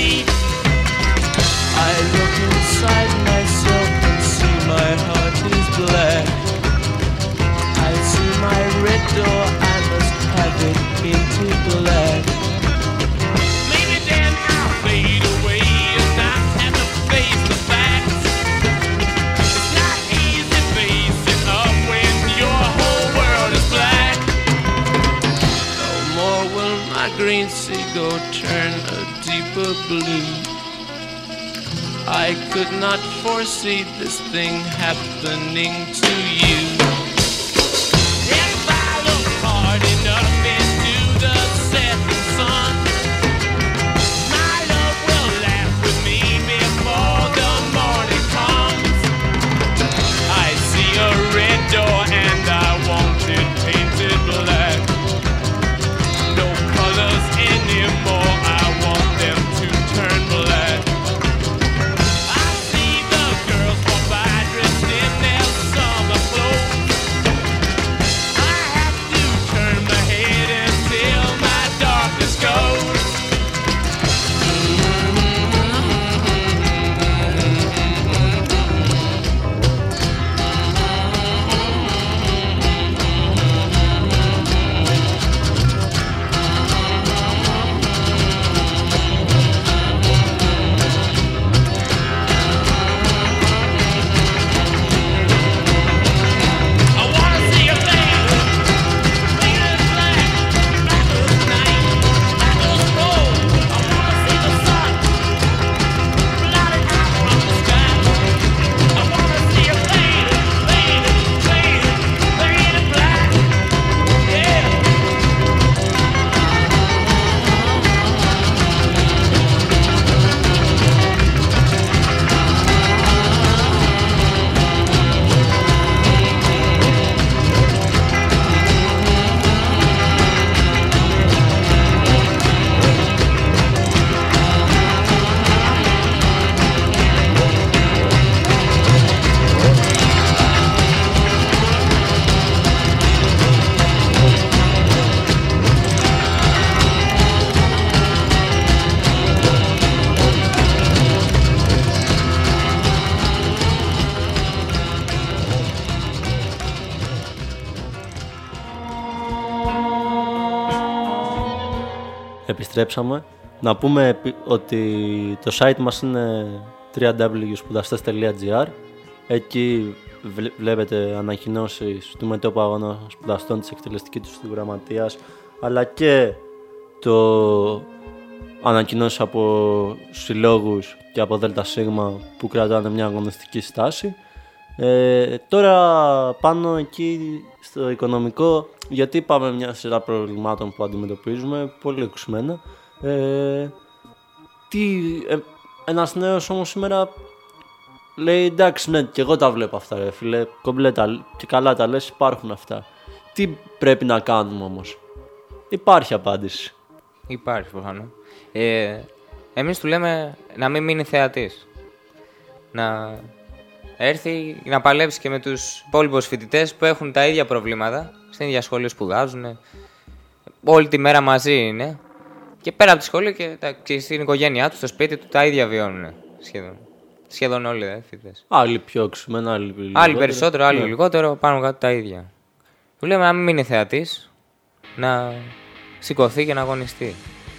S3: Inside myself and see my heart is
S1: into black.
S3: Maybe then I'll fade away and not have to face the facts. It's not easy facing up when your whole world is black. No more will my green seagull turn a deeper blue. I could not foresee this thing happening to you. If I look hard enough into the setting sun, my love will laugh with me before the morning comes. I see a red door and I want it painted black. No colors anymore, I want them to turn black. I see the girls walk by dressed in their summer clothes. I have to turn my head until my darkness goes. I wanna see a fade, fade as black, black as night, black as gold. I wanna see the sun, blotted out from the sky. I wanna see a fade, fade, fade, fade as black, yeah.
S1: Επιστρέψαμε. Να πούμε επι- ότι το site μας είναι double-u double-u double-u τελεία σπουδαστές τελεία τζι άρ. Εκεί βλέ- βλέπετε ανακοινώσεις του μετώπου αγώνα σπουδαστών, της εκτελεστικής του γραμματείας, αλλά και το ανακοινώσεις από συλλόγους και από ΔΣ που κρατάνε μια αγωνιστική στάση. Ε, τώρα πάνω εκεί στο οικονομικό, γιατί πάμε μια σειρά προβλημάτων που αντιμετωπίζουμε, πολύ εξημένα. Ε, τι, ε, ένας νέος όμως σήμερα λέει εντάξει, ναι, και εγώ τα βλέπω αυτά ρε φίλε, κομπλέτα και καλά τα λες, υπάρχουν αυτά. Τι πρέπει να κάνουμε όμως? Υπάρχει απάντηση.
S2: Υπάρχει προφανώς. Ε, εμείς του λέμε να μην μείνει θεατής. Να έρθει να παλέψει και με τους υπόλοιπους φοιτητές που έχουν τα ίδια προβλήματα, στην ίδια σχολείο σπουδάζουν, όλη τη μέρα μαζί είναι και πέρα από τη σχολείο και τα, και στην οικογένειά τους, στο σπίτι του, τα ίδια βιώνουν σχεδόν. Σχεδόν όλοι οι φοιτητές.
S1: Άλλοι πιο ξημένα, άλλοι λιγότερο.
S2: Άλλοι περισσότερο, άλλοι
S1: Ναι.
S2: λιγότερο, πάνω κάτω τα ίδια. Του λέμε να μην μείνει θεατής, να σηκωθεί και να αγωνιστεί.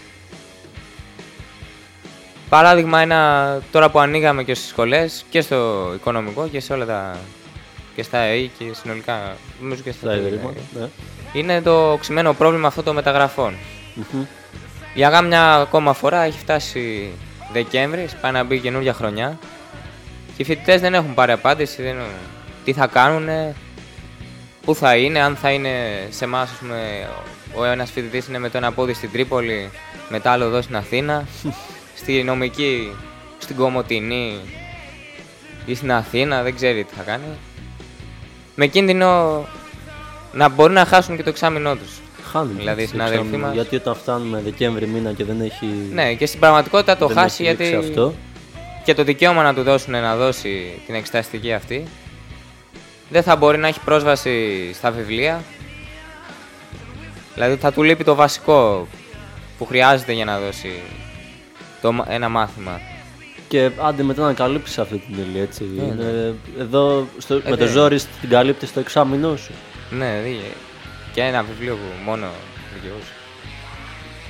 S2: Παράδειγμα, ένα τώρα που ανοίγαμε και στις σχολές και στο οικονομικό και σε όλα τα. Και στα ΕΕ και συνολικά. Νομίζω και στα
S1: Τα
S2: ΕΕ.
S1: ιδρύματα, ναι.
S2: Είναι το οξυμένο πρόβλημα αυτό των μεταγραφών.
S1: Μμμ.
S2: Για κάμια ακόμα φορά έχει φτάσει Δεκέμβρη, πάει να μπει καινούργια χρονιά. Και οι φοιτητές δεν έχουν πάρει απάντηση. Δεν... Τι θα κάνουν, πού θα είναι, αν θα είναι σε εμάς, ας πούμε, ο ένας φοιτητής είναι με το ένα πόδι στην Τρίπολη, μετά άλλο εδώ στην Αθήνα. Στη νομική, στην Κομοτηνή ή στην Αθήνα, δεν ξέρει τι θα κάνει. Με κίνδυνο να μπορεί να χάσουν και το εξάμηνό τους.
S1: Χάνουν.
S2: Δηλαδή,
S1: το
S2: συναδελφοί
S1: εξάμηνο,
S2: μας.
S1: Γιατί όταν φτάνουμε Δεκέμβρη μήνα και δεν έχει.
S2: Ναι, και στην πραγματικότητα το
S1: δεν
S2: χάσει
S1: έχει λήξει
S2: γιατί
S1: αυτό.
S2: και το δικαίωμα να του δώσουν να δώσει την εξεταστική αυτή. Δεν θα μπορεί να έχει πρόσβαση στα βιβλία. Δηλαδή θα του λείπει το βασικό που χρειάζεται για να δώσει το, μα- ένα μάθημα.
S1: Και άντε μετά να καλύψει αυτή την ύλη, έτσι.
S2: Ναι,
S1: Είναι, εδώ στο,
S2: Ε,
S1: με το
S2: ναι.
S1: ζόρι την καλύπτει στο εξάμεινό σου.
S2: Ναι, δει. Και ένα βιβλίο που μόνο δικαιούσε.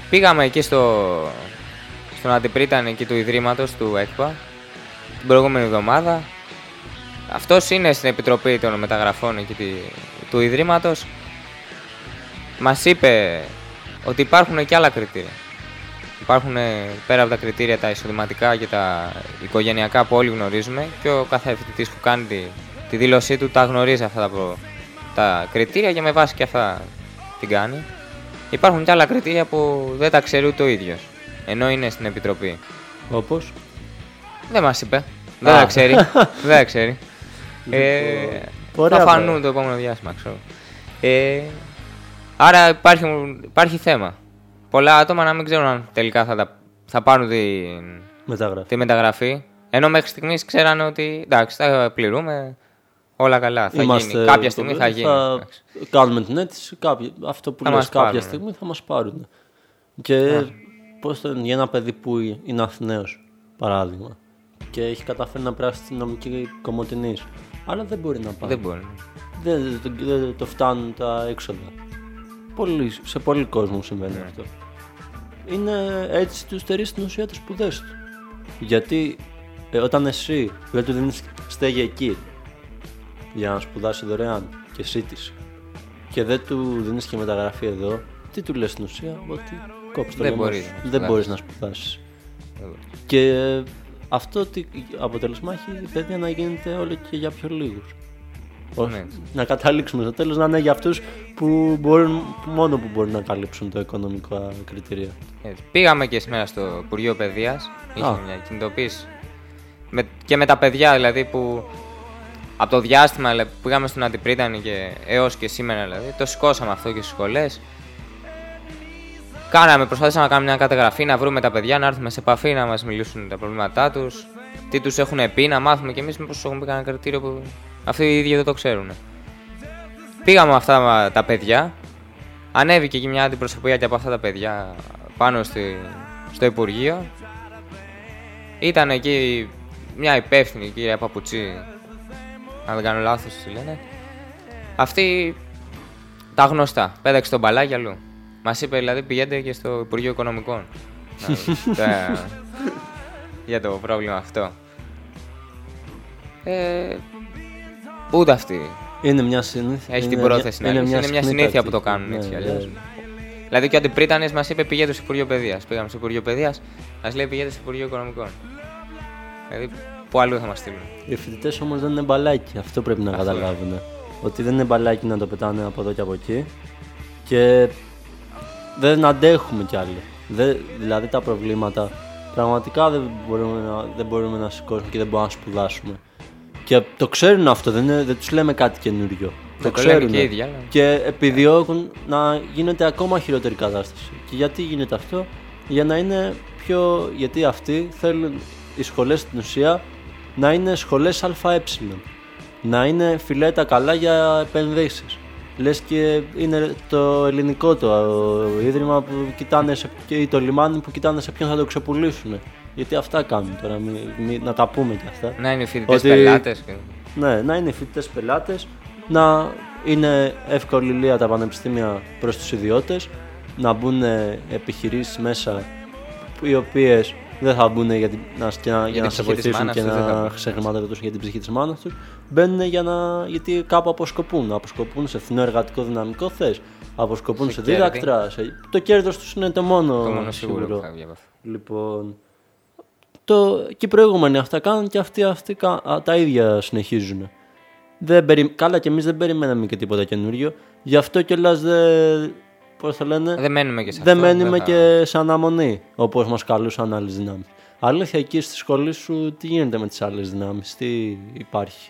S2: Πήγαμε εκεί στο, στον αντιπρίτανη εκεί του Ιδρύματος του ΕΚΠΑ την προηγούμενη εβδομάδα. Αυτός είναι στην Επιτροπή των Μεταγραφών εκεί τη, του Ιδρύματος. Μας είπε ότι υπάρχουν και άλλα κριτήρια. Υπάρχουν πέρα από τα κριτήρια τα εισοδηματικά και τα οικογενειακά που όλοι γνωρίζουμε και ο κάθε φοιτητής που κάνει τη, τη δήλωσή του τα γνωρίζει αυτά τα, προ, τα κριτήρια και με βάση και αυτά την κάνει. Υπάρχουν και άλλα κριτήρια που δεν τα ξέρει ούτε ο ίδιος, ενώ είναι στην Επιτροπή.
S1: Όπως?
S2: Δεν μας είπε. Δεν τα ξέρει. Δεν τα ξέρει. ε, θα φανούν το επόμενο διάστημα, ξέρω. Ε, άρα υπάρχει, υπάρχει θέμα. Πολλά άτομα να μην ξέρουν αν τελικά θα, τα, θα πάρουν τη
S1: μεταγραφή.
S2: τη μεταγραφή. Ενώ μέχρι στιγμής ξέρανε ότι εντάξει, θα πληρούμε, όλα καλά. Θα
S1: Είμαστε
S2: γίνει. Κάποια στιγμή θα γίνει.
S1: Θα κάνουμε την αίτηση. Κάποιοι, αυτό που λες, κάποια πάρουν. στιγμή θα μας πάρουν. Και πώς το, για ένα παιδί που είναι Αθηναίος, παράδειγμα, και έχει καταφέρει να περάσει στην νομική Κομοτηνής, αλλά δεν μπορεί να πάρει.
S2: Δεν μπορεί.
S1: Δεν, δεν, δεν το φτάνουν τα έξοδα. Πολύ, σε πολλοί κόσμο συμβαίνει
S2: Ναι.
S1: αυτό. Είναι έτσι του στερεί στην ουσία τις σπουδές του. Γιατί ε, όταν εσύ δεν του δίνεις στέγη εκεί για να σπουδάσει δωρεάν και σύντηση και δεν του δίνεις και μεταγραφή εδώ, τι του λες στην ουσία? Ότι κόψει το
S2: Δεν
S1: λαιμό
S2: μπορείς
S1: σου.
S2: να
S1: Δεν
S2: σπουδάσεις.
S1: μπορείς να σπουδάσεις. Και ε, αυτό τι αποτέλεσμα έχει η παιδεία να γίνεται όλο και για πιο λίγους.
S2: Ναι.
S1: Να καταλήξουμε στο τέλος να είναι για αυτούς που μπορούν, που μόνο που μπορούν να καλύψουν το οικονομικό κριτήρια.
S2: Έτσι. Πήγαμε και σήμερα στο Υπουργείο Παιδείας. Είχε
S1: Α.
S2: μια κινητοποίηση. Με, και με τα παιδιά δηλαδή που από το διάστημα δηλαδή, που πήγαμε στον Αντιπρίτανη και έως και σήμερα δηλαδή, το σηκώσαμε αυτό και στις σχολές. Κάναμε, προσπαθήσαμε να κάνουμε μια καταγραφή, να βρούμε τα παιδιά, να έρθουμε σε επαφή, να μας μιλήσουν τα προβλήματά τους, τι τους έχουν πει, να μάθουμε κι εμείς μήπως έχουν πει κανένα κριτήριο που αυτοί οι ίδιοι δεν το ξέρουν. Πήγαμε με αυτά τα παιδιά, ανέβηκε και μια αντιπροσωπεία και από αυτά τα παιδιά πάνω στη, στο Υπουργείο. Ήταν εκεί μια υπεύθυνη κυρία Παπουτσί, αν δεν κάνω λάθος τη λένε. Αυτή τα γνωστά, πέταξε τον μπαλάκι αλλού. Μας είπε δηλαδή πηγαίνετε και στο Υπουργείο Οικονομικών να, τα, για το πρόβλημα αυτό. Ε, ούτε αυτή
S1: Είναι μια συνήθεια.
S2: έχει την πρόθεση να λύσει. Είναι μια συνήθεια που το κάνουν
S1: ναι,
S2: έτσι
S1: ναι.
S2: αλλιώς. Δηλαδή και ο Αντιπρίτανης μας είπε πηγαίνετε στο Υπουργείο Παιδείας. Πήγαμε στο Υπουργείο Παιδείας, μας λέει πηγαίνετε στο Υπουργείο Οικονομικών. Δηλαδή πού αλλού θα μας στείλουν.
S1: Οι φοιτητές όμως δεν είναι μπαλάκι. Αυτό πρέπει να
S2: Αυτό
S1: καταλάβουν. Ότι δεν είναι μπαλάκι να το πετάνε από εδώ και από εκεί. Και δεν αντέχουμε κι άλλοι. Δεν, δηλαδή τα προβλήματα πραγματικά δεν μπορούμε, να, δεν μπορούμε να σηκώσουμε και δεν μπορούμε να σπουδάσουμε. Και το ξέρουν αυτό, δεν, είναι, δεν τους λέμε κάτι καινούριο.
S2: Το ξέρουν και οι ίδιοι, αλλά-
S1: Και επιδιώκουν να γίνεται ακόμα χειρότερη κατάσταση. Και γιατί γίνεται αυτό? Για να είναι πιο. Γιατί αυτοί θέλουν οι σχολές στην ουσία να είναι σχολές ΑΕ. Να είναι φιλέτα καλά για επενδύσεις. Λες και είναι το ελληνικό το ίδρυμα που κοιτάνε σε, ή το λιμάνι που κοιτάνε σε ποιον θα το ξεπουλήσουν. Γιατί αυτά κάνουν τώρα, μη, μη, να τα πούμε κι αυτά.
S2: Να είναι οι φοιτητές
S1: Ότι-
S2: πελάτες. Και...
S1: Ναι, να είναι φοιτητές πελάτες, να είναι εύκολη λία τα πανεπιστήμια προς τους ιδιώτες, να μπουν επιχειρήσεις μέσα οι οποίες δεν θα μπουν για, την, να, και να, για
S2: την
S1: να σε
S2: ψυχή της
S1: βοηθήσουν
S2: μάνας
S1: και
S2: τους δεν θα
S1: να
S2: μπουν.
S1: ξεχρηματοδοτήσουν για την ψυχή της μάνας τους. Μπαίνουν για να, γιατί κάπου αποσκοπούν. Αποσκοπούν σε φθηνό εργατικό δυναμικό θες. Αποσκοπούν σε,
S2: Σε
S1: σε
S2: κέρδη.
S1: δίδακτρα. Σε, το κέρδος τους είναι το μόνο,
S2: Το μόνο σίγουρο που θα βγει από αυτό.
S1: Λοιπόν, το, και οι προηγούμενοι αυτά κάνουν και αυτοί, αυτοί κα- α, τα ίδια συνεχίζουν. Δεν περι, καλά και εμείς δεν περιμέναμε και τίποτα καινούριο. Γι' αυτό κιόλας δεν. Πώς το λένε,
S2: Δεν μένουμε και σε
S1: δεν
S2: αυτό.
S1: μένουμε
S2: θα-
S1: και σε αναμονή όπως μας καλούσαν άλλες δυνάμεις. Αλήθεια, εκεί στη σχολή σου τι γίνεται με τις άλλες δυνάμεις, τι υπάρχει?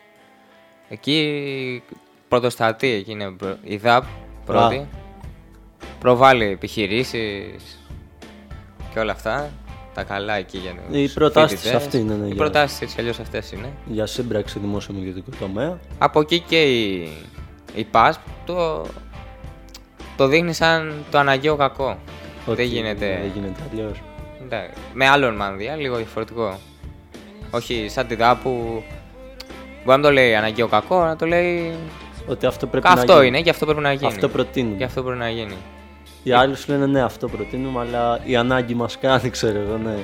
S2: Εκεί πρωτοστατεί, εκεί είναι προ- η ΔΑΠ πρώτη. Προβάλλει επιχειρήσεις και όλα αυτά. Τα καλά εκεί για τους
S1: Οι προτάσεις της
S2: φοιτητές.
S1: αυτή είναι, ναι,
S2: Οι
S1: για-
S2: προτάσεις έτσι αλλιώς αυτές είναι.
S1: Για σύμπραξη δημόσιο με ιδιωτικό τομέα.
S2: Από εκεί και η, η ΠΑΣΠ το, το δείχνει σαν το αναγκαίο κακό.
S1: Ότι
S2: δεν γίνεται.
S1: Δεν γίνεται αλλιώς.
S2: Ναι, με άλλον μανδύα, λίγο διαφορετικό. Όχι σαν τη ΔΑΠ που μπορεί να το λέει αναγκαίο κακό, να το λέει
S1: Ότι αυτό πρέπει
S2: αυτό
S1: να γίνει.
S2: είναι και αυτό πρέπει να γίνει.
S1: Αυτό προτείνουμε.
S2: Και αυτό πρέπει να γίνει.
S1: Οι άλλοι σου λένε ναι, αυτό προτείνουμε, αλλά η ανάγκη μας κάνει, ξέρω εγώ, ναι.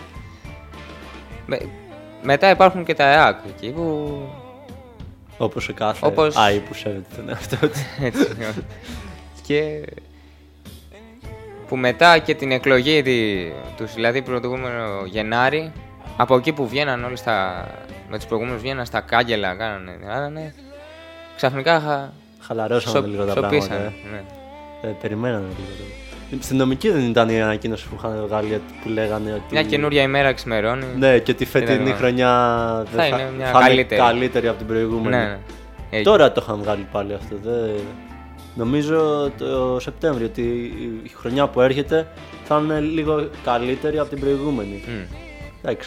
S2: Με, μετά υπάρχουν και τα ΕΑΚ εκεί που.
S1: Όπως σε κάθε
S2: Όπως...
S1: Άι που σέβεται τον εαυτό του.
S2: Έτσι, και που μετά και την εκλογή τους, δηλαδή προηγούμενο Γενάρη, από εκεί που βγαίναν όλοι στα, με τους προηγούμενους βγαίναν στα κάγκελα, κάνανε, κάνανε ξαφνικά χα...
S1: χαλαρώσαμε
S2: σο...
S1: λίγο τα
S2: σοπίσανε,
S1: πράγματα. Ε.
S2: Ναι.
S1: Ε, περιμένανε λίγο. Στην νομική δεν ήταν η ανακοίνωση που είχαν βγάλει που λέγανε ότι.
S2: Μια καινούρια ημέρα ξημερώνει.
S1: Ναι, και τη φετινή χρονιά
S2: θα,
S1: θα,
S2: είναι, μια
S1: θα
S2: καλύτερη.
S1: είναι καλύτερη από την προηγούμενη.
S2: Ναι, ναι.
S1: Τώρα το είχαν βγάλει πάλι αυτό. Δε... Νομίζω το Σεπτέμβριο ότι η χρονιά που έρχεται θα είναι λίγο καλύτερη από την προηγούμενη. Mm. Εντάξει.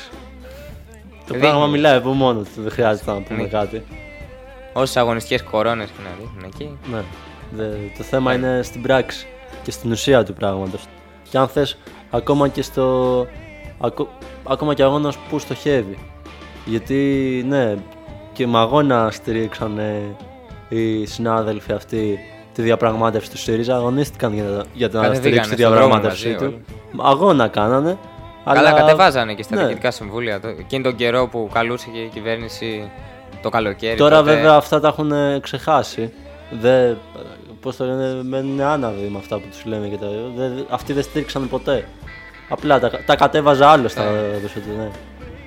S1: Το
S2: Δείχνει.
S1: πράγμα μιλάει από μόνο του, δεν χρειάζεται να πούμε ναι. κάτι.
S2: Όσες αγωνιστικές κορώνες και να δείχνουν εκεί.
S1: Ναι. Δε, το θέμα ναι. είναι στην πράξη και στην ουσία του πράγματος. Και αν θες, ακόμα και στο. Ακο, ακόμα και αγώνας που στοχεύει. Γιατί ναι, και με αγώνα στηρίξαν οι συνάδελφοι αυτοί τη διαπραγμάτευση του ΣΥΡΙΖΑ, αγωνίστηκαν για, για να στηρίξουν τη διαπραγμάτευσή του. Αγώνα κάνανε.
S2: Καλά, αλλά... κατεβάζανε και στα
S1: ναι.
S2: διοικητικά συμβούλια. Εκείνη τον καιρό που καλούσε και η κυβέρνηση το καλοκαίρι.
S1: Τώρα
S2: τότε...
S1: βέβαια αυτά τα έχουν ξεχάσει. Δε, πώς το λένε, μένουν άναυδοι με αυτά που τους λέμε και τα. Δε, αυτοί δεν στήριξαν ποτέ. Απλά τα, τα κατέβαζα άλλο στα έδωσε του, ναι.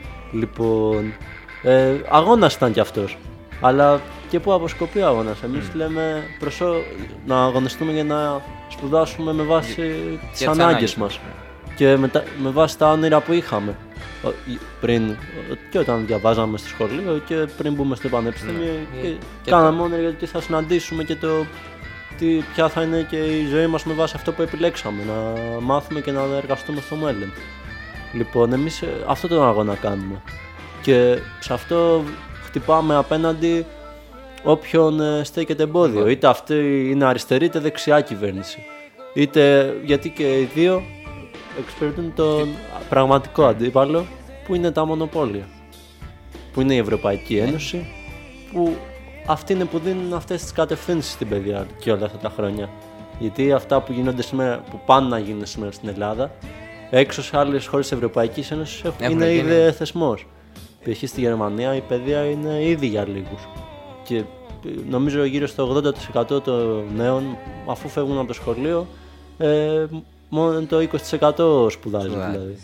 S1: Λοιπόν, ε, αγώνας ήταν κι αυτός. Αλλά και πού αποσκοπεί ο αγώνας. Εμείς mm. λέμε προσώ, να αγωνιστούμε για να σπουδάσουμε με βάση τις ανάγκες μας. Και με, τα, με βάση τα όνειρα που είχαμε. Πριν, και όταν διαβάζαμε στο σχολείο και πριν μπούμε στο πανεπιστήμιο. Mm. Και, και κάναμε όνειρα για το τι θα συναντήσουμε και το τι, ποια θα είναι και η ζωή μας με βάση αυτό που επιλέξαμε. Να μάθουμε και να εργαστούμε στο μέλλον. Λοιπόν, εμείς αυτό τον αγώνα κάνουμε. Και σε αυτό χτυπάμε απέναντι όποιον στέκεται εμπόδιο. Είτε αυτή είναι αριστερή είτε δεξιά κυβέρνηση. Είτε γιατί και οι δύο εξυπηρετούν τον πραγματικό αντίπαλο που είναι τα μονοπόλια. Που είναι η Ευρωπαϊκή Ένωση, που αυτοί είναι που δίνουν αυτές τις κατευθύνσεις στην παιδεία και όλα αυτά τα χρόνια. Γιατί αυτά που γίνονται σήμερα, που πάνε να γίνουν σήμερα στην Ελλάδα, έξω σε άλλες χώρες της Ευρωπαϊκής Ένωσης είναι ήδη θεσμός. Π.χ. στη Γερμανία η παιδεία είναι ήδη για λίγους. Και νομίζω γύρω στο ογδόντα τοις εκατό των νέων, αφού φεύγουν από το σχολείο, ε, μόνο το είκοσι τοις εκατό σπουδάζει δηλαδή.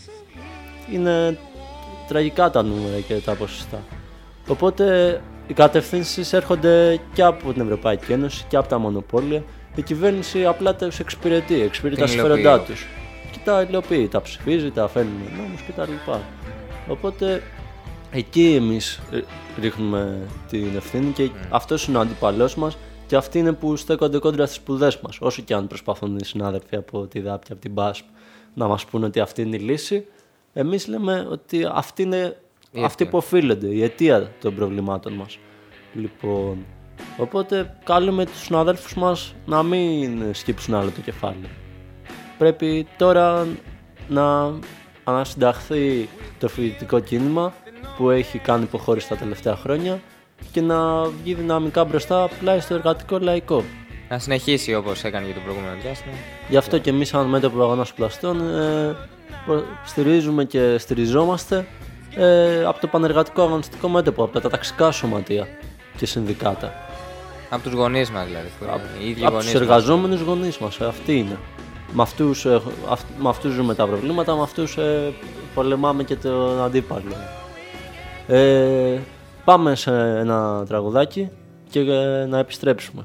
S1: Είναι τραγικά τα νούμερα και τα ποσοστά. Οπότε οι κατευθύνσεις έρχονται και από την Ευρωπαϊκή Ένωση και από τα μονοπόλια. Η κυβέρνηση απλά τους εξυπηρετεί, εξυπηρετεί τα συμφέροντά τους. Και τα υλοποιεί, τα ψηφίζει, τα φέρνει νόμους κτλ. Οπότε εκεί εμείς ρίχνουμε την ευθύνη και mm. αυτός είναι ο αντίπαλός μας και αυτοί είναι που στέκονται κόντρα στις σπουδές μας. Όσο και αν προσπαθούν οι συνάδελφοι από τη ΔΑΠ και από την ΜΠΑΣΠ να μας πούνε ότι αυτή είναι η λύση, εμείς λέμε ότι αυτή είναι αυτοί που οφείλονται, η αιτία των προβλημάτων μας. Λοιπόν, οπότε καλούμε τους συναδέλφους μας να μην σκύψουν άλλο το κεφάλι. Πρέπει τώρα να ανασυνταχθεί το φοιτητικό κίνημα που έχει κάνει υποχώρηση τα τελευταία χρόνια και να βγει δυναμικά μπροστά πλάι στο εργατικό λαϊκό.
S2: Να συνεχίσει όπως έκανε για το προηγούμενο διάστημα.
S1: Γι' αυτό και εμείς σαν μέτωπο αγώνα σπουδαστών ε, στηρίζουμε και στηριζόμαστε ε, από το πανεργατικό αγωνιστικό μέτωπο, από τα ταξικά σωματεία και συνδικάτα.
S2: Από τους γονείς μας δηλαδή.
S1: Από, από τους εργαζόμενους γονείς μας, ε, αυτοί είναι. Με αυτούς, ε, αυ, με αυτούς ζούμε τα προβλήματα, με αυτούς ε, πολεμάμε και τον αντίπαλο. Ε, πάμε σε ένα τραγουδάκι και ε, να επιστρέψουμε.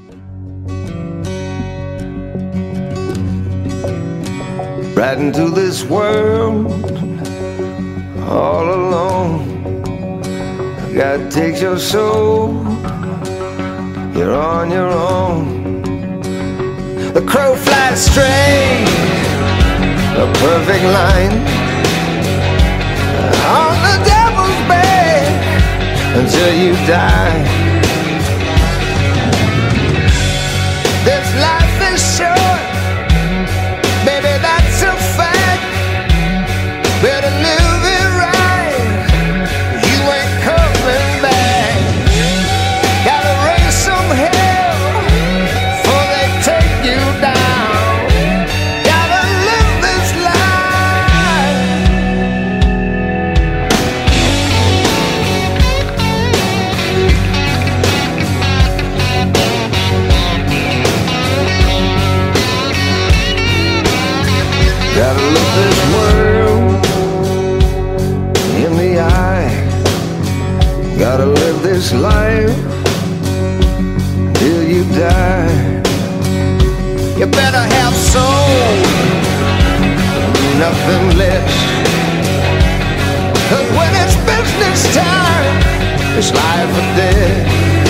S4: Right into this world all alone. God takes your soul, you're on your own. The crow flies straight, a perfect line on the devil's bed until you die. This life is short, baby, that's a fact. Better live it right, you ain't coming back. Gotta raise some hell before they take you down. You better have soul, nothing less. 'Cause when it's business time, it's life or death.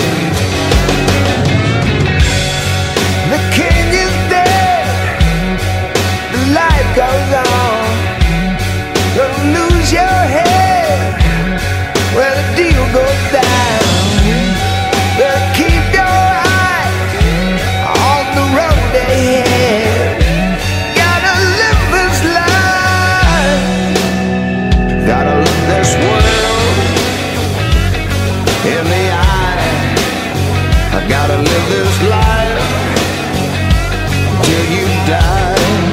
S4: The king is dead, the life goes on. Don't lose your head when the deal goes down. Better keep your eyes on the road ahead. Gotta live this life, gotta look this world in the eye. I gotta live this life till you die.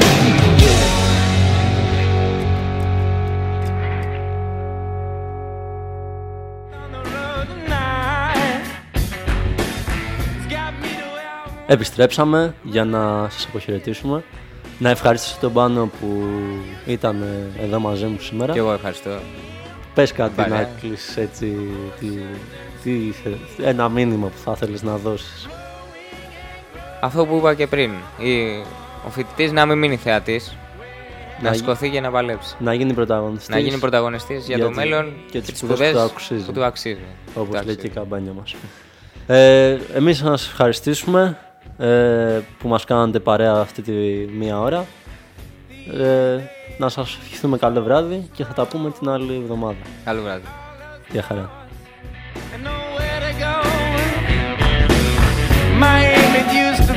S1: Επιστρέψαμε για να σας αποχαιρετήσουμε. Να ευχαριστήσω τον Πάνο που ήταν εδώ μαζί μου σήμερα.
S2: Και εγώ ευχαριστώ.
S1: Πες κάτι
S2: Παρέα.
S1: να κλείσεις έτσι, τι, τι, θε- ένα μήνυμα που θα ήθελες να δώσεις.
S2: Αυτό που είπα και πριν. Η... Ο φοιτητής να μην μείνει θεατής. Να,
S1: Να
S2: σηκωθεί και να παλέψει.
S1: Να γίνει πρωταγωνιστής.
S2: Να γίνει πρωταγωνιστής για,
S1: για
S2: το
S1: τη-
S2: μέλλον
S1: και
S2: και,
S1: τις
S2: τις
S1: σπουδές
S2: σπουδές
S1: που του αξίζει.
S2: που του αξίζει.
S1: Όπως
S2: Του
S1: λέει
S2: αξίζει.
S1: και η καμπάνια μας. Ε, εμείς να σας ευχαριστήσουμε ε, που μας κάνατε παρέα αυτή τη μία ώρα. Ε, να σας ευχηθούμε καλό βράδυ και θα τα πούμε την άλλη εβδομάδα.
S2: Καλό βράδυ.
S1: Γεια χαρά.
S3: and nowhere to go. My aim it used